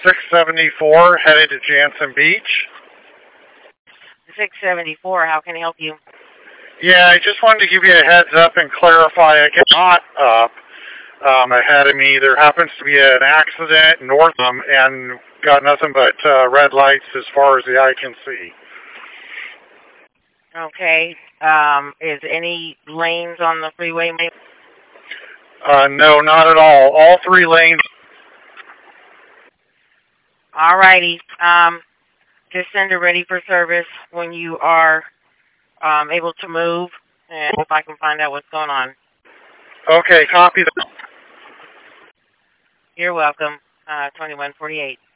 674 headed to Jansen Beach. 674, how can I help you? Yeah, I just wanted to give you a heads up and clarify I get not up ahead of me. There happens to be an accident north of them and got nothing but red lights as far as the eye can see. Okay. Is any lanes on the freeway? No, not at all. All three lanes. Alrighty. Just send it ready for service when you are able to move, and if I can find out what's going on. Okay, copy that. You're welcome. 2148.